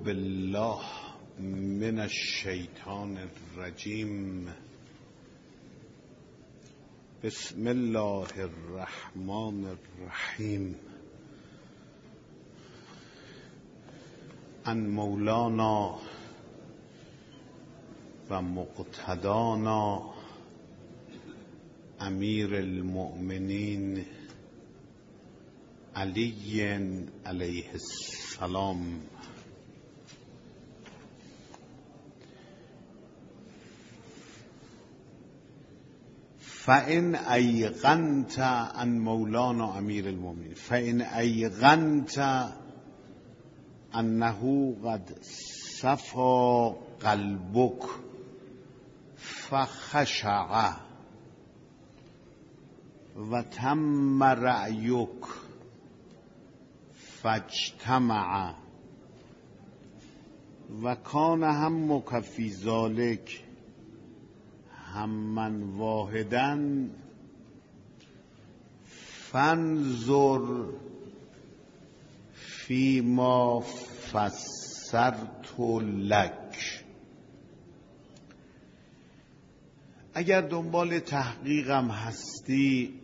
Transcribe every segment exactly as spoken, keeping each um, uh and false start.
بالله من الشیطان الرجیم. بسم الله الرحمن الرحیم. عن مولانا و مقتدانا امیر المؤمنین علی علیه السلام. فإن ایقنت عن مولانا امیر المؤمنین فإن ایقنت انه قد صفا قلبک فخشع و تم رأیک فاجتمع و کان همک فی ذلک همًا واحداً فانظر فیما فسرت لک. اگر دنبال تحقیقم هستی،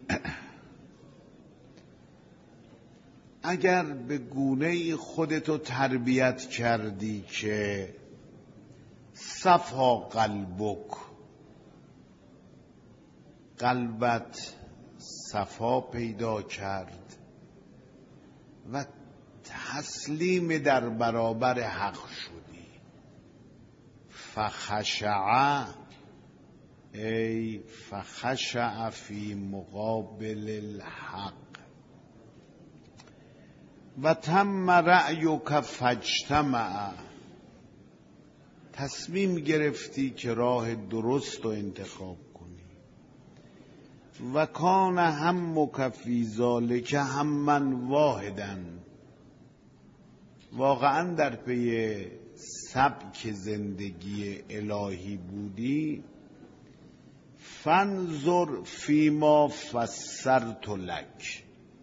اگر به گونه‌ای خودتو تربیت کردی که صفا قلبک، قلبت صفا پیدا کرد و تسلیم در برابر حق شدی، فخشع ای فخشع فی مقابل الحق و تم رأیک فاجتمع، تصمیم گرفتی که راه درست رو انتخاب کنی. و کان همک فی ذلک همًا واحداً، واقعا در پی سبک زندگی الهی بودی. فانظر فیما فسرت لک،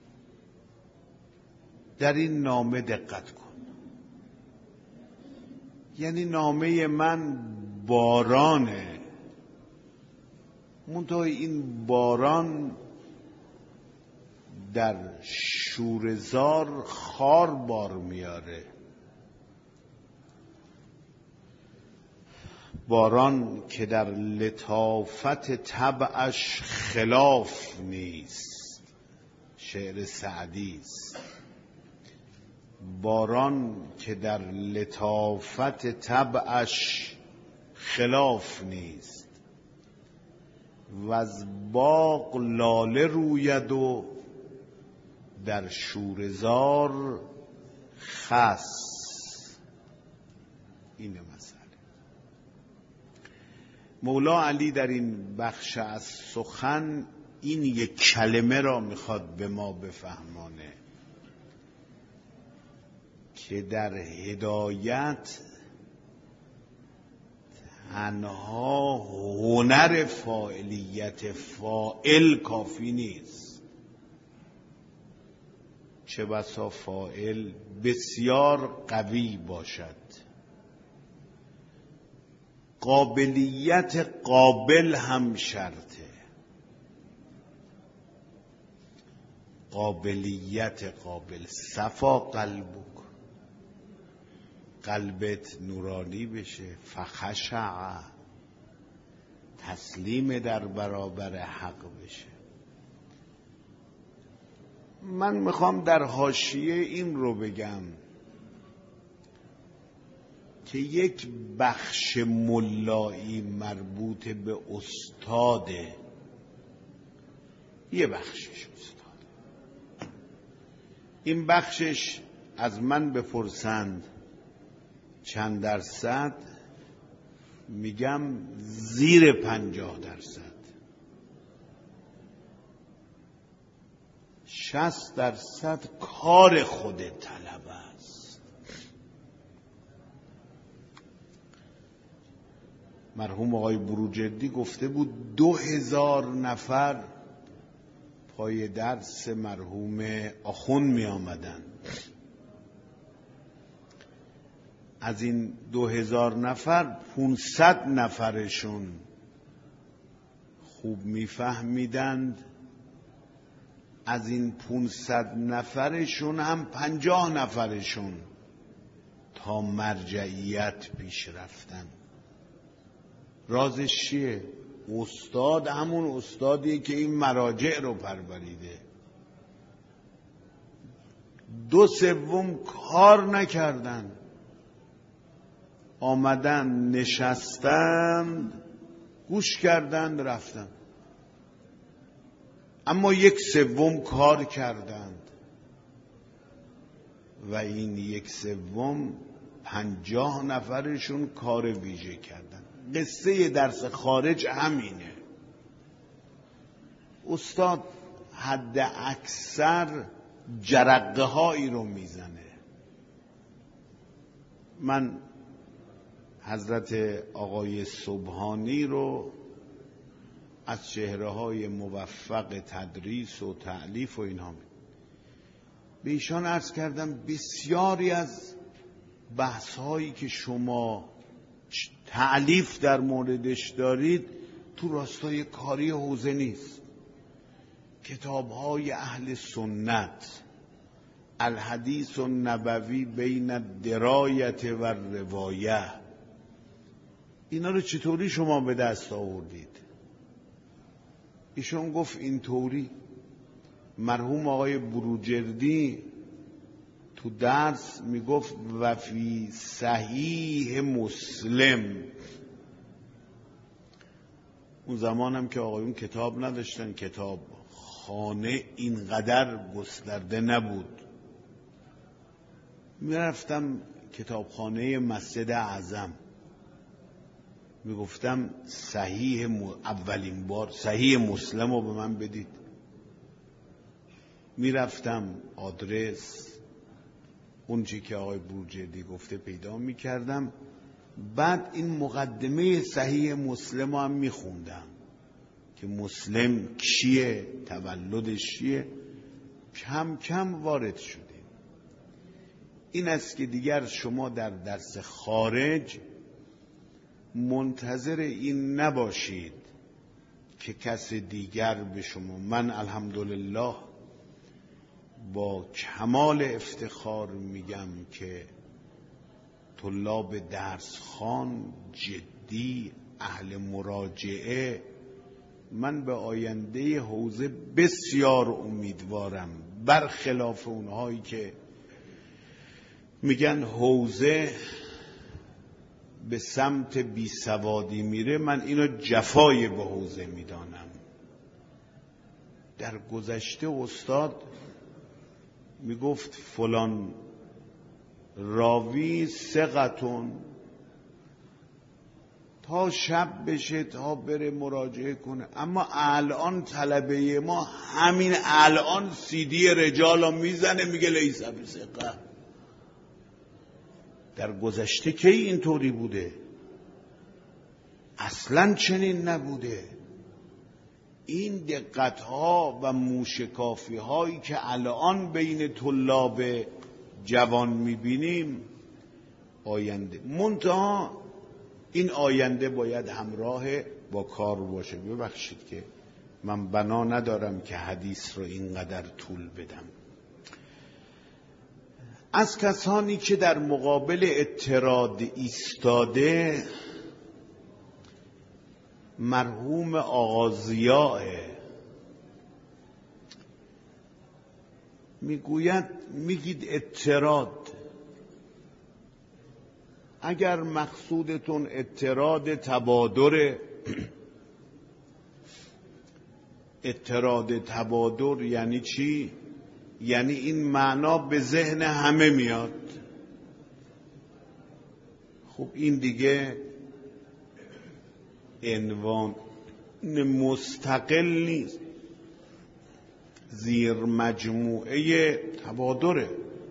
در این نامه دقت کن. یعنی نامه من بارانه، منتها این باران در شوره‌زار خار بار میاره. باران که در لطافت طبعش خلاف نیست، شعر سعدی است. باران که در لطافت طبعش خلاف نیست، و از باغ لاله روید و در شوره‌زار خس. اینه مسئله. مولا علی در این بخش از سخن این یک کلمه را میخواد به ما بفهمانه که در هدایت تنها هنر فاعلیت فاعل کافی نیست. چه بسا فاعل بسیار قوی باشد، قابلیت قابل هم شرطه. قابلیت قابل، صفا قلبک، قلبت نورانی بشه، فخشع، تسلیم در برابر حق بشه. من میخوام در حاشیه این رو بگم که یک بخش ملایی مربوط به استاده، یه بخشش استاده. این بخشش از من بپرسند چند درصد، میگم زیر پنجاه درصد. شصت درصد کار خود طلب است. مرحوم آقای بروجردی گفته بود دو هزار نفر پای درس مرحوم آخوند می آمدن. از این دو هزار نفر پونصد نفرشون خوب میفهمیدند، از این پونصد نفرشون هم پنجاه نفرشون تا مرجعیت پیش رفتن. رازش چیه؟ استاد همون استادیه که این مراجع رو پروریده. دو سوم کار نکردن، آمدن نشستند، گوش کردند، رفتن. اما یک سوم کار کردند و این یک سوم پنجاه نفرشون کار ویژه کردند. قصه درس خارج همینه. استاد حد اکثر جرقه هایی رو میزنه. من حضرت آقای سبحانی رو از چهره های موفق تدریس و تألیف و اینها به ایشان عرض کردم بسیاری از بحث هایی که شما تألیف در موردش دارید تو راستای کاری حوزه نیست. کتاب های اهل سنت، الحدیث النبوی بین الدرایت و روایه، اینا رو چطوری شما به دست آوردید؟ ایشون گفت اینطوری. مرحوم آقای بروجردی تو درس میگفت و فی صحیح مسلم. اون زمانم که آقایون کتاب نداشتن، کتاب خانه اینقدر گسترده نبود. میرفتم کتابخانه مسجد اعظم، میگفتم صحیح م... اولین بار صحیح مسلم رو به من بدید. میرفتم آدرس اون چی که آقای بروجردی گفته پیدا میکردم، بعد این مقدمه صحیح مسلم رو هم میخوندم که مسلم کیه، تولدش چیه. کم کم وارد شدیم. این است که دیگر شما در درس خارج منتظر این نباشید که کس دیگر به شما. من الحمدلله با کمال افتخار میگم که طلاب درس خوان جدی، اهل مراجعه، من به آینده حوزه بسیار امیدوارم، برخلاف اونهایی که میگن حوزه به سمت بیسوادی میره. من اینو جفای به حوزه میدانم. در گذشته استاد میگفت فلان راوی ثقتون، تا شب بشه تا بره مراجعه کنه. اما الان طلبه ما همین الان سی دی رجال رو میزنه میگه لیس بثقه. در گذشته کی اینطوری بوده؟ اصلا چنین نبوده. این دقت ها و موشکافی هایی که الان بین طلاب جوان میبینیم آینده، منتها این آینده باید همراه با کار باشه. ببخشید که من بنا ندارم که حدیث رو اینقدر طول بدم. از کسانی که در مقابل اعتراض ایستاده مرحوم آقا ضیاء میگوید، میگید اعتراض، اگر مقصودتون اعتراض تبادر، اعتراض تبادر یعنی چی؟ یعنی این معنا به ذهن همه میاد. خب این دیگه عنوان مستقل نیست، زیر مجموعه تبادره.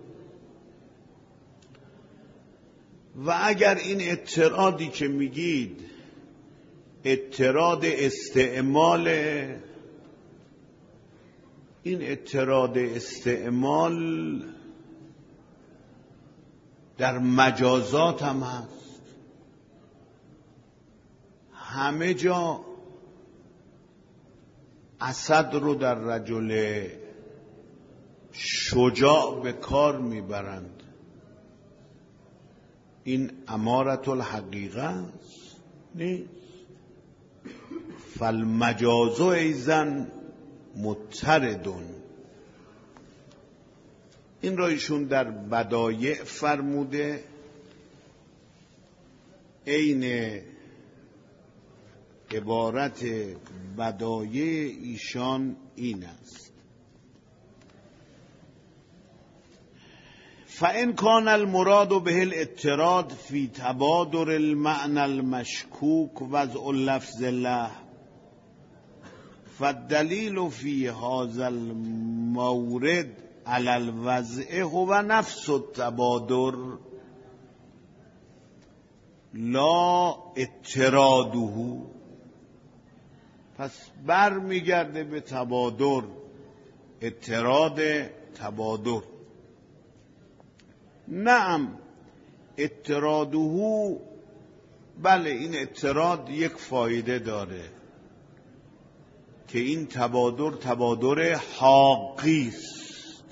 و اگر این اعتراضی که میگید اعتراض استعمال، این اعتراض استعمال در مجازات هم هست. همه جا اسد رو در رجل شجاع به کار میبرند. این امارة الحقیقه است؟ نیست. فالمجاز ایضا مضطردون. این را ایشون در بدایع فرموده. عین عبارت بدایع ایشان این است: فإن كان المراد به الاضطراد في تبادر المعنى المشكوك وضع اللفظ له فالدلیل في هذا المورد على الوضع هو نفس التبادر لا اضطراده. پس بر میگرده به تبادر، اضطراد تبادر. نعم اضطراده، بله این اضطراد یک فایده داره که این تبادر تبادر حاقی است،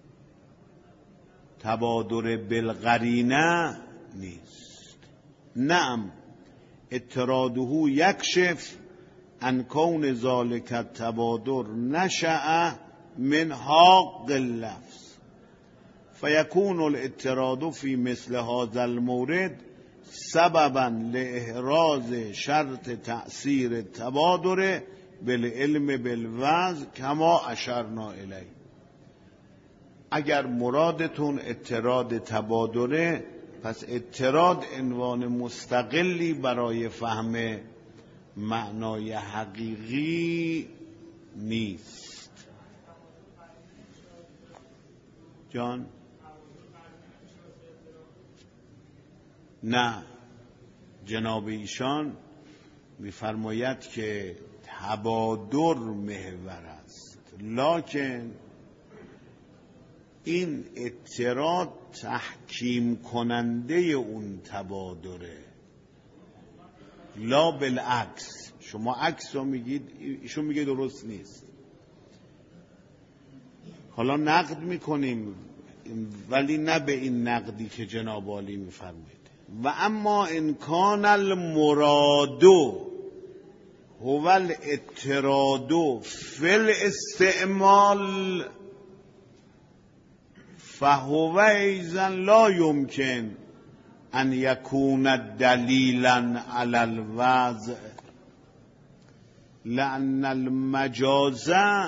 تبادر بالقرینه نیست. نعم اضطراده یکشف ان کون ذالک التبادر نشأ من حاق اللفظ فیکون الاضطراد فی مثل هذا المورد سببا لاحراز شرط تأثیر التبادر بالعلم بالوضع کما اشرنا الیه. اگر مرادتون اضطراد تبادره، پس اضطراد عنوان مستقلی برای فهم معنای حقیقی نیست. جان؟ نه، جناب ایشان می‌فرماید که تبادر محور است، لکن این اضطراد تحکیم کننده اون تبادره، لا بالعکس. شما عکس رو میگید، ایشون میگه درست نیست. حالا نقد میکنیم ولی نه به این نقدی که جناب عالی میفرمایید. و اما ان کان المراد هو الاضطراد فی الاستعمال فهو ایضا لا يمكن ان یکون دلیلا علی الوضع لأن المجاز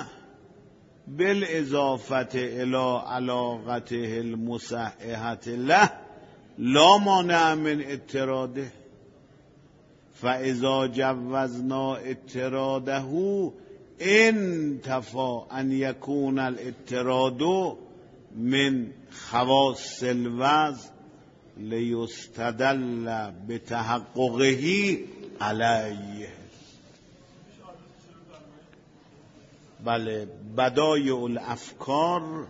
بالاضافه الى علاقته المصححه له لا مانع من اضطراده فاذا جوزنا اضطراده انتفى ان يكون الاضطراد من خواص الوضع لیستدل بتحققه علیه. بله، بدایع الافکار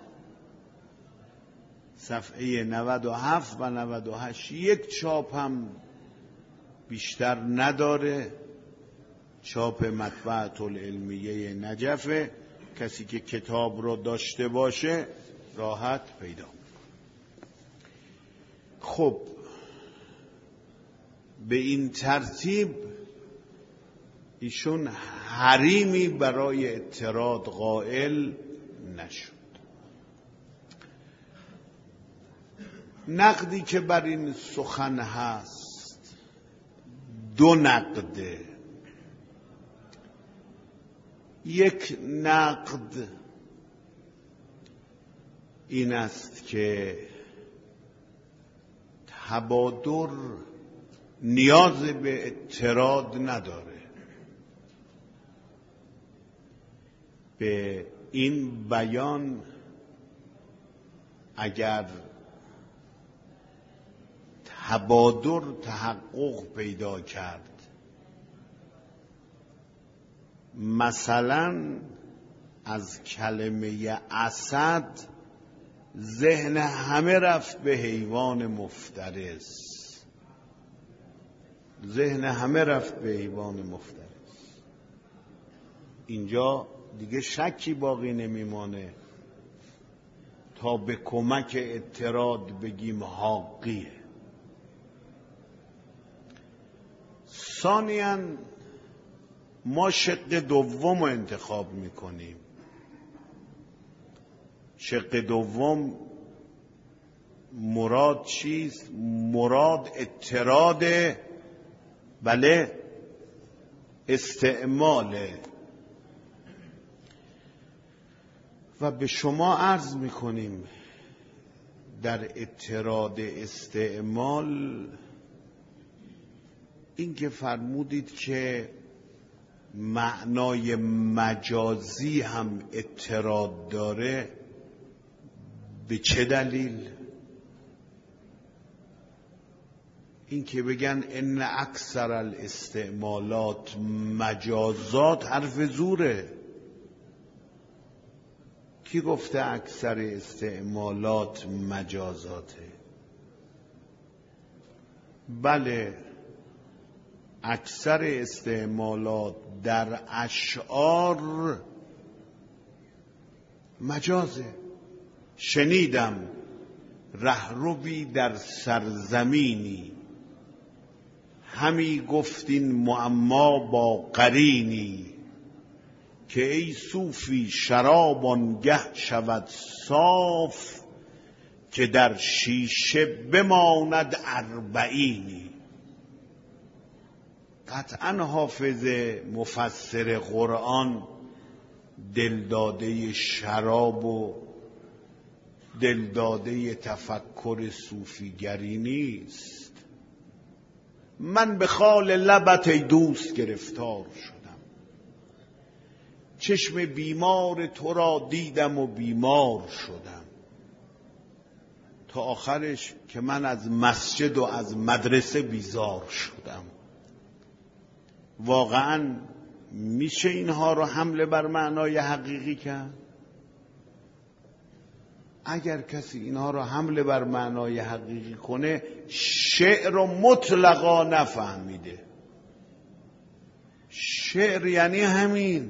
صفحه نود و هفت و نود و هشت. یک چاپ هم بیشتر نداره، چاپ مطبعة العلمیه نجفه. کسی که کتاب رو داشته باشه راحت پیدا. خب به این ترتیب ایشون حریمی برای اضطراد قائل نشد. نقدی که بر این سخن هست دو نقده. یک نقد این است که تبادر نیاز به اضطراد نداره. به این بیان اگر تبادر تحقق پیدا کرد، مثلا از کلمه اسد ذهن همه رفت به حیوان مفترس. ذهن همه رفت به حیوان مفترس. اینجا دیگه شکی باقی نمیمانه تا به کمک اعتراض بگیم حاقیه. ثانیاً ما شق دوم رو انتخاب میکنیم. شق دوم مراد چیست؟ مراد اعتراض بله استعماله. و به شما عرض میکنیم در اعتراض استعمال این که فرمودید که معنای مجازی هم اعتراض داره، به چه دلیل؟ این که بگن ان اکثر الاستعمالات مجازات حرف زوره. کی گفته اکثر استعمالات مجازاته؟ بله، اکثر استعمالات در اشعار مجازه. شنیدم رهروی در سرزمینی، همی گفتین معما با قرینی، که ای صوفی شراب آنگه شود صاف، که در شیشه بماند اربعینی. قطعا حافظ مفسر قرآن دلداده شراب و دلداده تفکر صوفیگری نیست. من به خال لبت ای دوست گرفتار شدم، چشم بیمار تو را دیدم و بیمار شدم. تا آخرش که من از مسجد و از مدرسه بیزار شدم. واقعا میشه اینها رو حمله بر معنای حقیقی کرد؟ اگر کسی اینها رو حمله بر معنای حقیقی کنه، شعر رو مطلقا نفهمیده. شعر یعنی همین.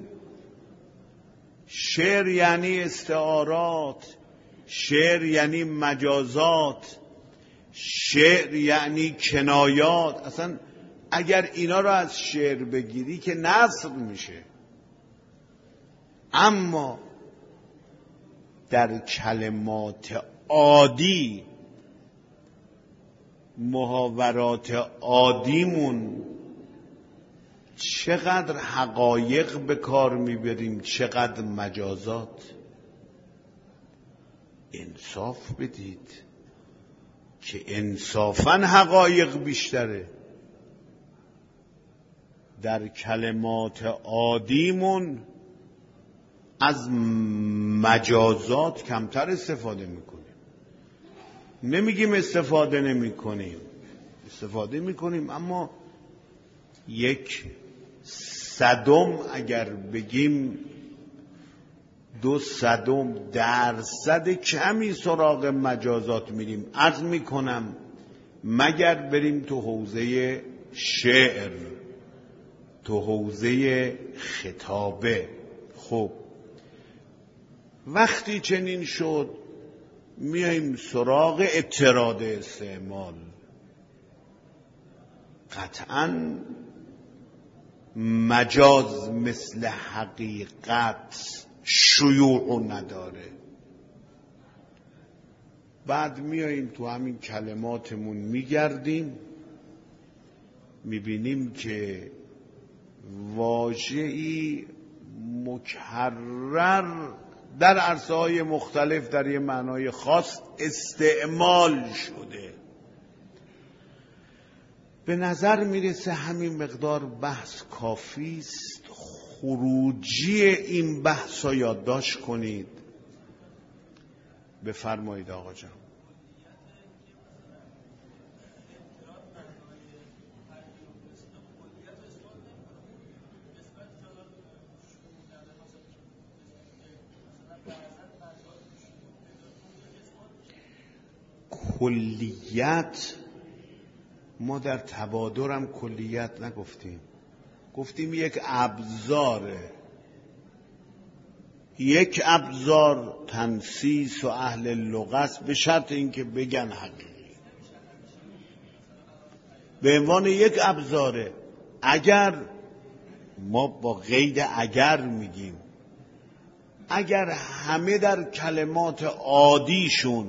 شعر یعنی استعارات، شعر یعنی مجازات، شعر یعنی کنایات. اصلا اگر اینا رو از شعر بگیری که نثر میشه. اما در کلمات عادی، محاورات عادیمون چقدر حقایق به کار میبریم، چقدر مجازات. انصاف بدید که انصافاً حقایق بیشتره. در کلمات عادیمون از مجازات کمتر استفاده میکنیم. نمیگیم استفاده نمی کنیم، استفاده میکنیم، اما یک صدم اگر بگیم، دو صدم درصد کمی سراغ مجازات میریم. عرض میکنم مگر بریم تو حوزه شعر، تو حوزه خطابه. خب وقتی چنین شد میایم سراغ اعتراض استعمال. قطعاً مجاز مثل حقیقت شیوع نداره. بعد میاییم تو همین کلماتمون میگردیم، میبینیم که واژه‌ای مکرر در عرصه‌های مختلف در یه معنای خاص استعمال شده. به نظر میرسه همین مقدار بحث کافی است. خروجی این بحث را یادداشت کنید. بفرمایید آقا جان. کلیت، ما در تبادر هم کلیت نگفتیم، گفتیم یک ابزاره. یک ابزار تنسیس و اهل لغت به شرط اینکه بگن حقیقی، به عنوان یک ابزاره. اگر ما با قید اگر میگیم، اگر همه در کلمات عادیشون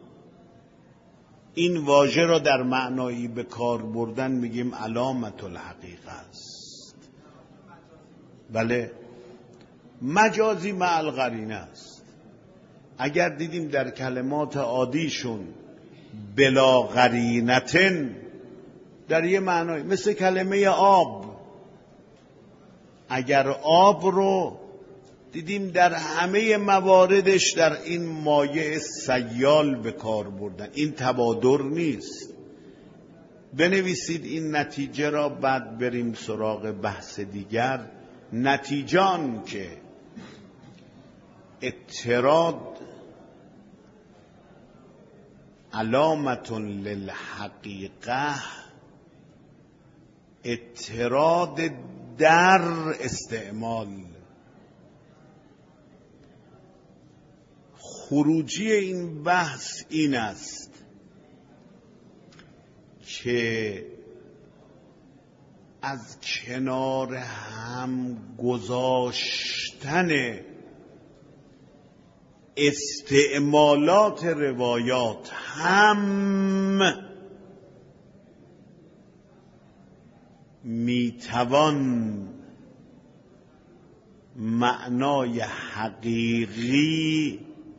این واژه را در معنایی به کار بردن، میگیم علامت الحقیقه است. بله، مجازی مع القرینه است. اگر دیدیم در کلمات عادیشون بلا قرینتن در یه معنای، مثل کلمه آب، اگر آب رو دیدیم در همه مواردش در این مایع سیال به کار بردن، این تبادر نیست. بنویسید این نتیجه را، بعد بریم سراغ بحث دیگر. نتیجه آن که اعتراض علامت للحقیقه، اعتراض در استعمال. خروجی این بحث این است که از کنار هم گذاشتن استعمالات روایات هم میتوان معنای حقیقی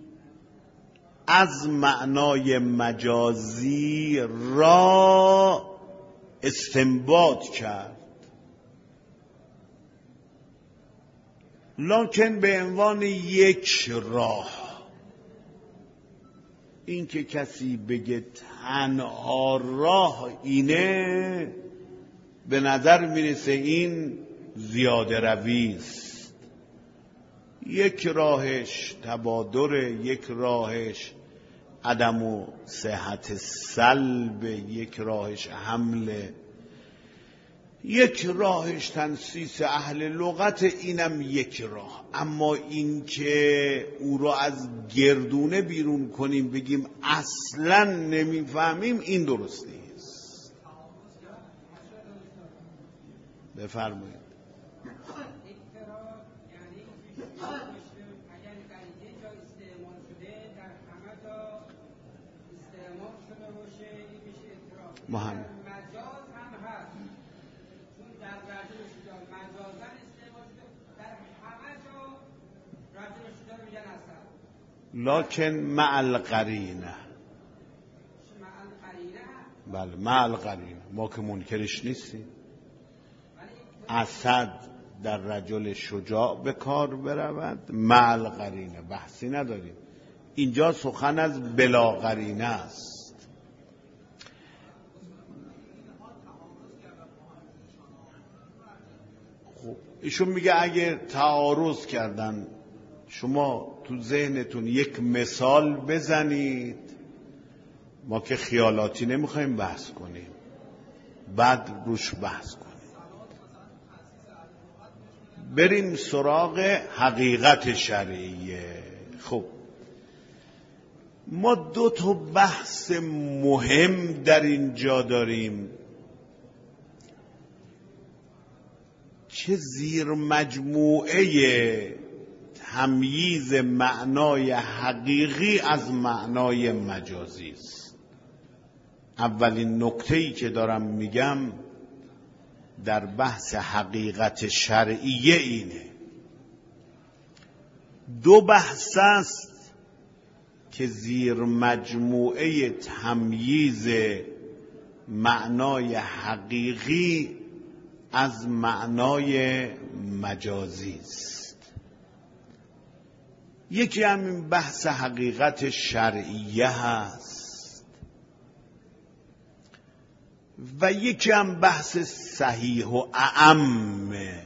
از معنای مجازی را استنباط کرد، لکن به عنوان یک راه. این که کسی بگه تنها راه اینه، به نظر میرسه این زیاده روی است. یک راهش تبادر، یک راهش عدم و صحت سلب، یک راهش حمله، یک راهش تنسیس اهل لغت، اینم یک راه. اما این که او را از گردونه بیرون کنیم بگیم اصلا نمیفهمیم، این درست نیست. بفرمایید. محمد مجاز هم هست، چون در رجل شجاع مجازن استعمال شده، در همه جا رجل شجاع میگن اصلا، لکن مع القرینه. مع القرینه، بله مع القرینه، ما که منکرش نیستیم. اسد در رجل شجاع به کار برود، مع القرینه، بحثی نداریم. اینجا سخن از بلا قرینه است. ایشون میگه اگه تعارض کردن، شما تو ذهنتون یک مثال بزنید. ما که خیالاتی نمیخوایم بحث کنیم، بعد روش بحث کنیم. بریم سراغ حقیقت شرعیه. خب ما دو تا بحث مهم در اینجا داریم که زیر مجموعه تمییز معنای حقیقی از معنای مجازی است. اولین نکته‌ای که دارم میگم در بحث حقیقت شرعیه اینه. دو بحث است که زیر مجموعه تمییز معنای حقیقی از معنای مجازی است. یکی همین بحث حقیقت شرعیه هست و یکی هم بحث صحیح و اعم.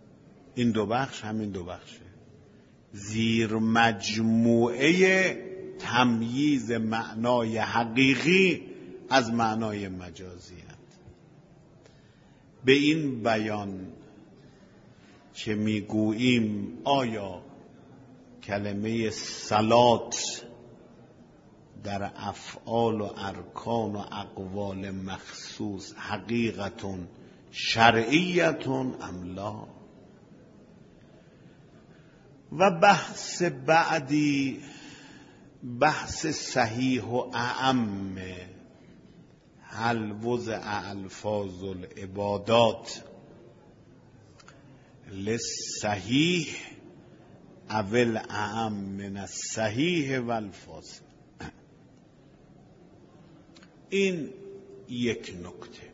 این دو بخش همین دو بخشه، زیر مجموعه تمییز معنای حقیقی از معنای مجازی است. به این بیان که میگوییم آیا کلمه صلات در افعال و ارکان و اقوال مخصوص حقیقتون شرعیتون ام لا؟ و بحث بعدی بحث صحیح و اعم، هل وضع الفاظ العبادات للصحیح اول اعم من الصحیح و الفاظ. این یک نکته.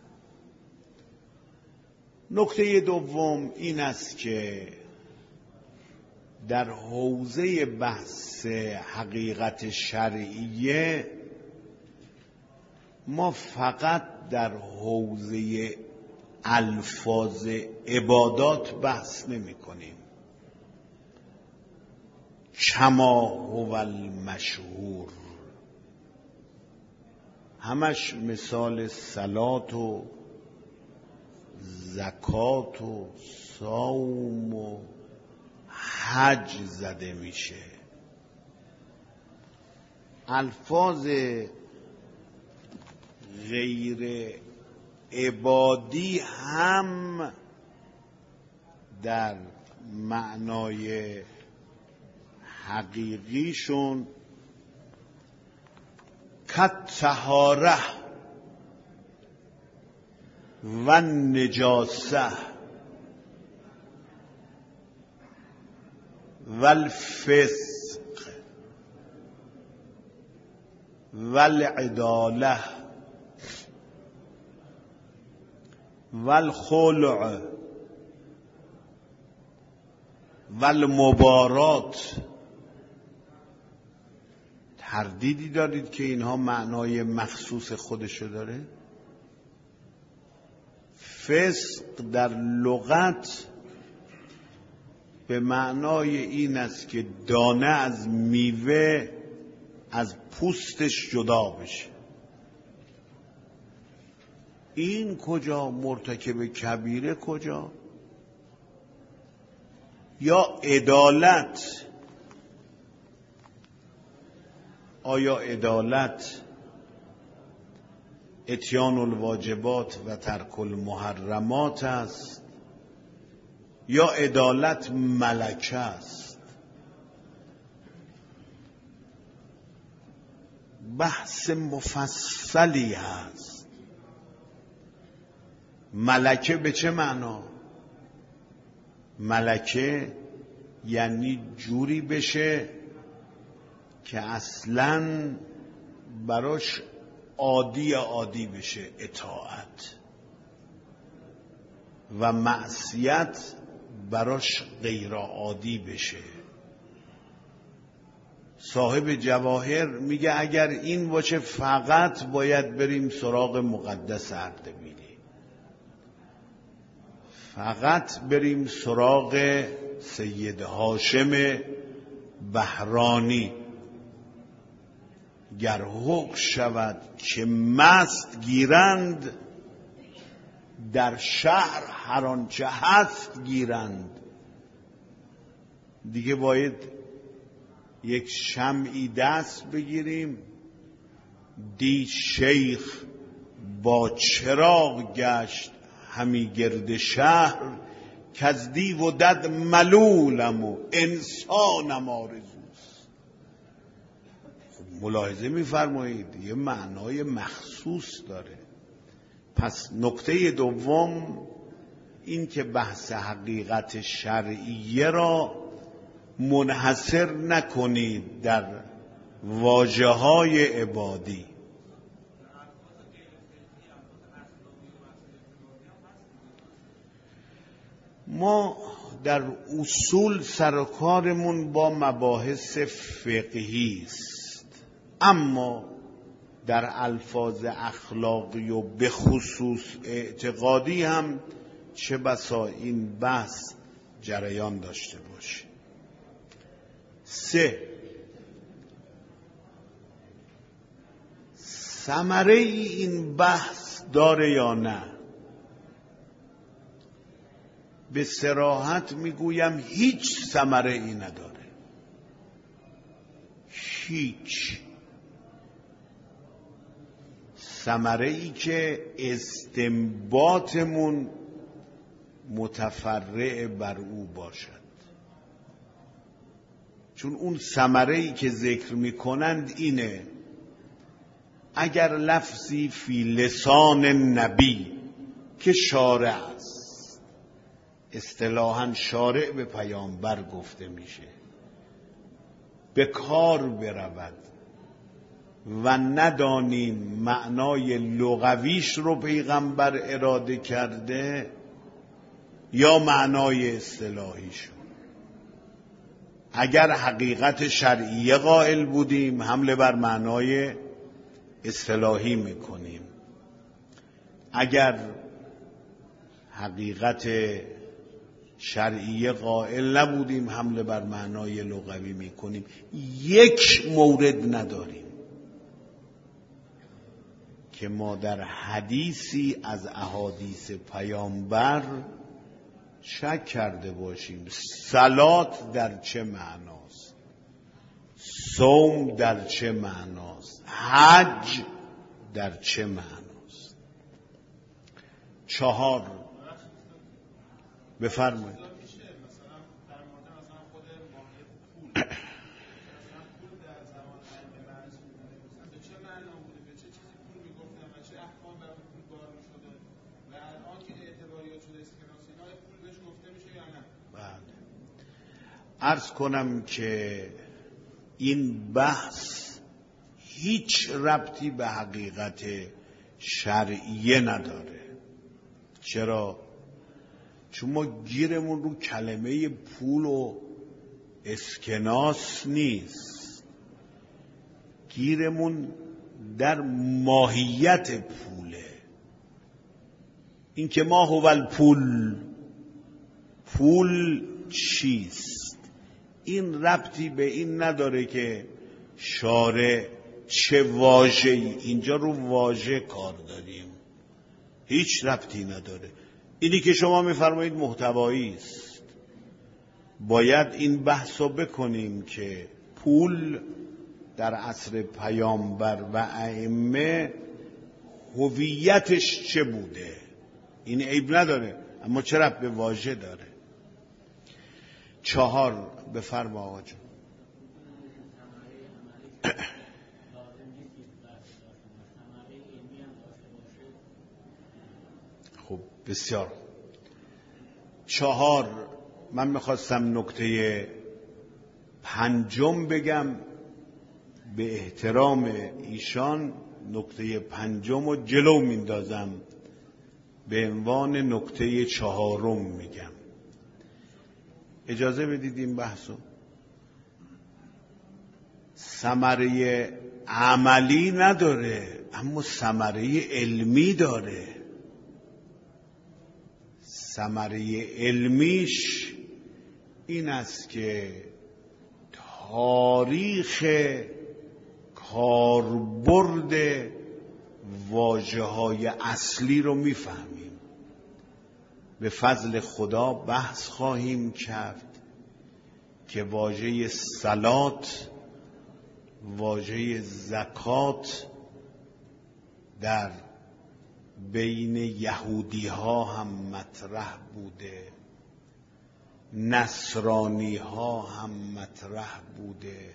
نکته دوم این است که در حوزه بحث حقیقت شرعیه ما فقط در حوزه الفاظ عبادات بحث نمی کنیم، کما هو المشهور. همش مثال صلات و زکات و صوم و حج زده میشه. الفاظ غیر عبادی هم در معنای حقیقیشون کالطهاره و نجاسه و الفسق و العداله و الخلع و المبارات. تردیدی دارید که اینها معنای مخصوص خودشو داره؟ فسق در لغت به معنای این است که دانه از میوه از پوستش جدا بشه. این کجا؟ مرتکب کبیره کجا؟ یا عدالت؟ آیا عدالت اتیان الواجبات و ترک المحرمات است یا عدالت ملکه است؟ بحث مفصلی هست. ملکه به چه معنا؟ ملکه یعنی جوری بشه که اصلاً براش عادی عادی بشه اطاعت و معصیت براش غیر عادی بشه. صاحب جواهر میگه اگر این باشه فقط باید بریم سراغ مقدس اردبیلی، فقط بریم سراغ سید هاشم بهرانی. گر حکم شود که مست گیرند، در شهر هر آنچه هست گیرند. دیگه باید یک شمعی دست بگیریم، دید شیخ با چراغ گشت همی گرد شهر، که از دیو و دد ملولم و انسانم آرزوست. خب ملاحظه میفرمایید یه معنای مخصوص داره. پس نکته دوم این که بحث حقیقت شرعیه را منحصر نکنید در واژه‌های عبادی. ما در اصول سرکارمون با مباحث فقهی است، اما در الفاظ اخلاقی و به خصوص اعتقادی هم چه بسا این بحث جریان داشته باشه. سه، ثمره ای این بحث داره یا نه؟ به صراحت میگویم هیچ ثمره ای نداره، هیچ ثمره ای که استنباطمون متفرع بر او باشد. چون اون ثمره ای که ذکر میکنند اینه: اگر لفظی فی لسان نبی که شارع است، اصطلاحاً شارع به پیامبر گفته میشه، به کار برود و ندانیم معنای لغویش رو پیغمبر اراده کرده یا معنای اصطلاحیش. اگر حقیقت شرعیه قائل بودیم حمله بر معنای اصطلاحی میکنیم، اگر حقیقت شرعیه قائل نبودیم حمله بر معنای لغوی میکنیم. یک مورد نداریم که ما در حدیثی از احادیث پیامبر شک کرده باشیم صلات در چه معناست، صوم در چه معناست، حج در چه معناست. چهار، بفرمایید. عرض کنم که این بحث هیچ ربطی به حقیقت شرعیه نداره. چرا؟ چون ما گیرمون رو کلمه پول و اسکناس نیست، گیرمون در ماهیت پوله. این که ما هو الپول، پول چیست؟ این ربطی به این نداره که شارع چه واژه‌ای، اینجا رو واژه کار داریم، هیچ ربطی نداره. اینی که شما میفرمایید محتوایی است. باید این بحث رو بکنیم که پول در عصر پیامبر و ائمه هویتش چه بوده. این عیب نداره، اما چه ربط به واژه داره؟ چهار، بفرما آقا جون. خب بسیار. چهار، من میخواستم نکته پنجم بگم، به احترام ایشان نکته پنجم رو جلو میندازم، به عنوان نکته چهارم میگم. اجازه بدید این بحثو. ثمره عملی نداره اما ثمره علمی داره. ثمره علمیش این است که تاریخ کاربرد واژه‌های اصلی رو میفهمیم. به فضل خدا بحث خواهیم کرد که واژه صلات، واژه زکات در بین یهودی ها هم مطرح بوده، نصرانی ها هم مطرح بوده،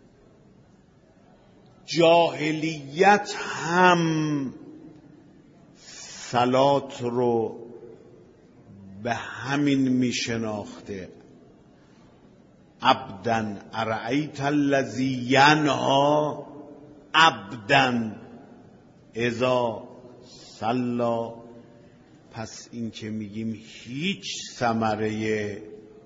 جاهلیت هم صلات رو به همین می شناخته. عبدن ارأیت الذی ینها عبدن اذا صلی. پس این که میگیم هیچ ثمره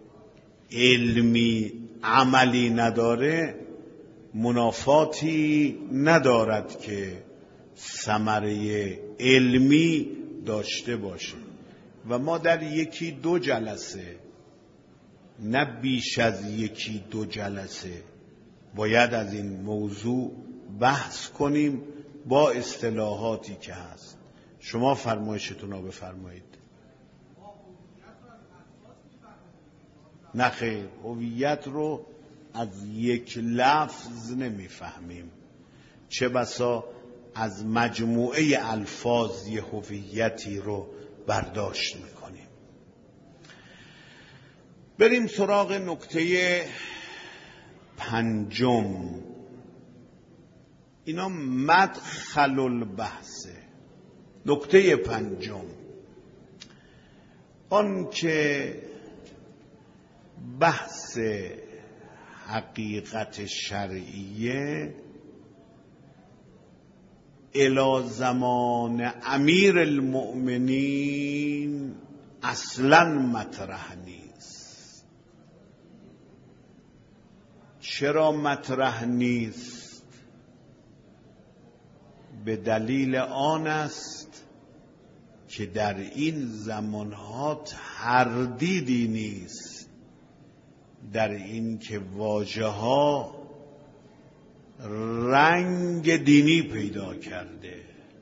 علمی عملی نداره، منافاتی ندارد که ثمره علمی داشته باشه. و ما در یکی دو جلسه، نه بیش از یکی دو جلسه، باید از این موضوع بحث کنیم با اصطلاحاتی که هست. شما فرمایشتون رو بفرمایید. نه خیر، هویت رو از یک لفظ نمیفهمیم، چه بسا از مجموعه الفاظ یه هویتی رو برداشت میکنیم. بریم سراغ نکته پنجم. اینا مدخل البحثه. نکته پنجم آن که بحث حقیقت شرعیه الی زمان امیر المؤمنین اصلا مطرح نیست. چرا مطرح نیست؟ به دلیل آن است که در این زمانها تردیدی نیست در این که واژه ها رنگ دینی پیدا کرده،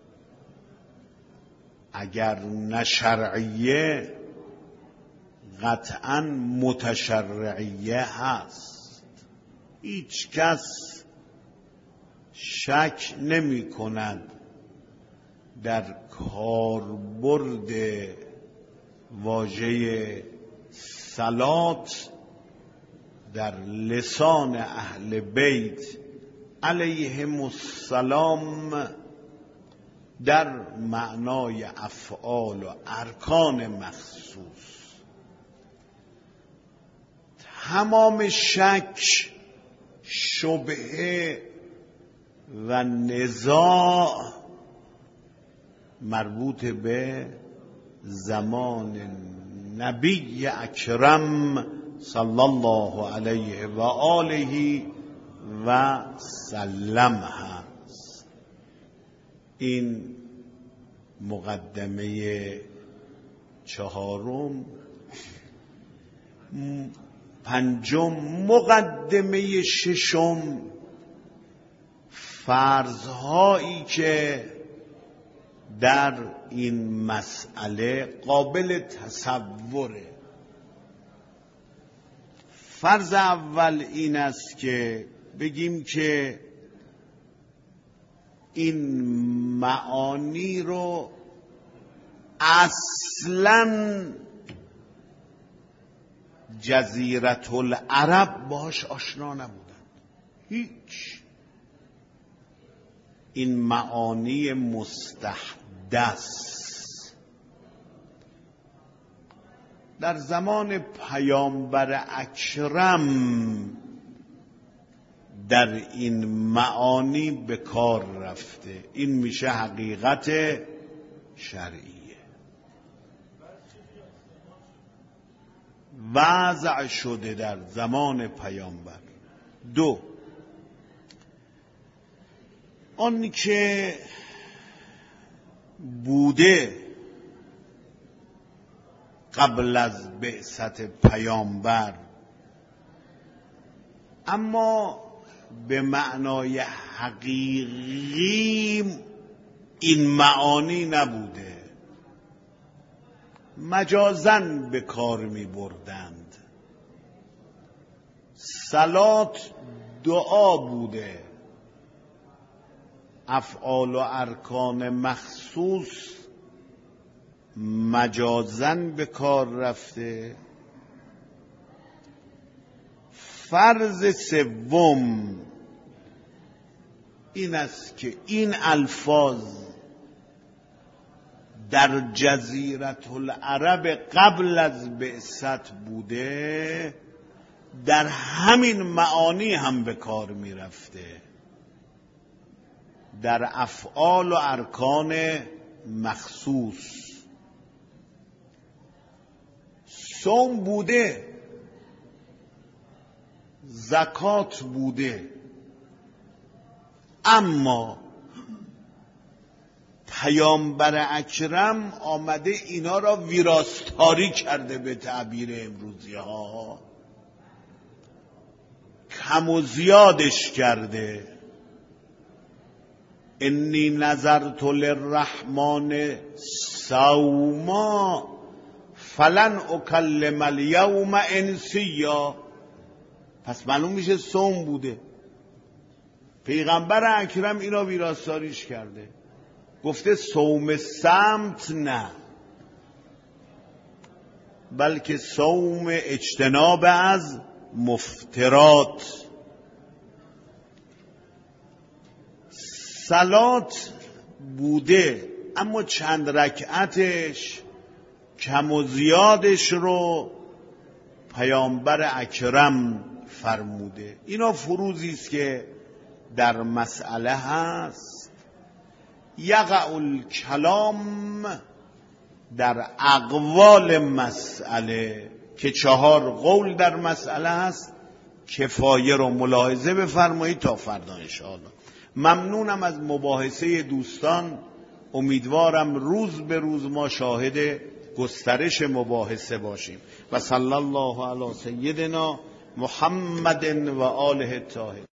اگر نه شرعیه قطعاً متشرعیه هست. هیچ کس شک نمی کند در کاربرد واژه صلات در لسان اهل بیت علیهم السلام در معنای افعال و ارکان مخصوص. تمام شک، شبهه و نزاع مربوط به زمان نبی اکرم صلی الله علیه و آله و سلم هست. این مقدمه چهارم. پنجم، مقدمه ششم، فرضهایی که در این مسئله قابل تصوره. فرض اول این است که بگیم که این معانی رو اصلاً جزیرة العرب باش آشنا نبودند. هیچ. این معانی مستحدث در زمان پیامبر اکرم در این معانی به کار رفته. این میشه حقیقت شرعیه. وضع شده در زمان پیامبر. دو، آن که بوده قبل از بعثت پیامبر اما به معنای حقیقی این معانی نبوده، مجازن به کار می بردند. صلات دعا بوده، افعال و ارکان مخصوص مجازن به کار رفته. فرض سوم این است که این الفاظ در جزیرة العرب قبل از بعثت بوده، در همین معانی هم به کار می رفته، در افعال و ارکان مخصوص. صوم بوده، زکات بوده، اما پیامبر اکرم آمده اینا را ویراستاری کرده، به تعبیر امروزی ها کم و زیادش کرده. انی نظرت للرحمن صوما فلن اکلم الیوم انسیا. پس معلوم میشه صوم بوده. پیغمبر اکرم اینا ویراستاریش کرده، گفته صوم سمت نه، بلکه صوم اجتناب از مفترات. صلات بوده اما چند رکعتش کم و زیادش رو پیامبر اکرم فرموده. اینا فروضی است که در مسئله هست. یقع الکلام در اقوال مسئله که چهار قول در مسئله هست. کفایه رو ملاحظه بفرمایید تا فردا انشاءالله. ممنونم از مباحثه دوستان. امیدوارم روز به روز ما شاهد گسترش مباحثه باشیم. و صلی الله علی سیدنا محمد و آله الطاهرین.